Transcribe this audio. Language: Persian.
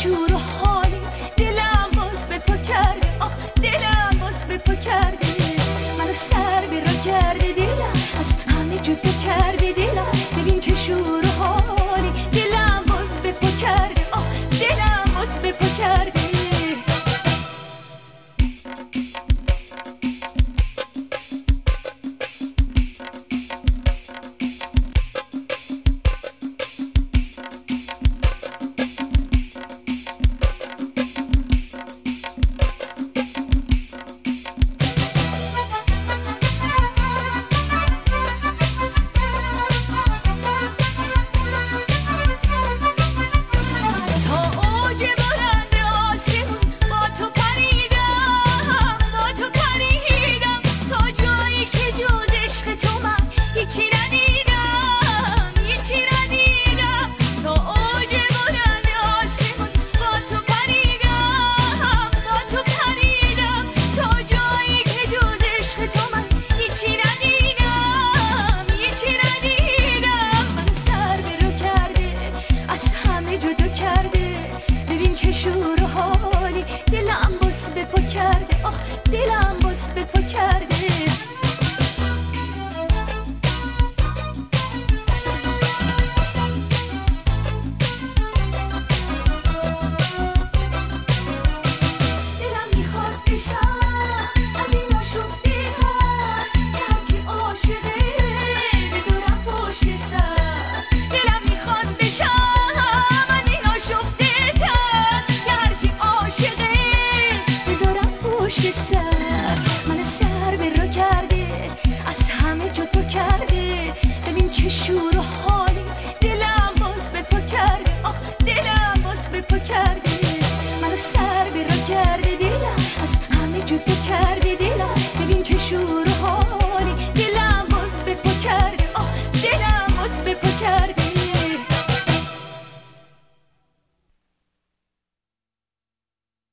شور و حالی، دلم باز به پا کرده، آخ دلم باز به پا کرده. منو سر به راه کرده دلم، از همه جدا کرده دلم. ببین چه شور و حالی، دلم باز به پا کرده، آخ دلم باز به پا کرده. چه شور و حالی، دلم باز به پا کرده، آخ دلم باز به پا کرده.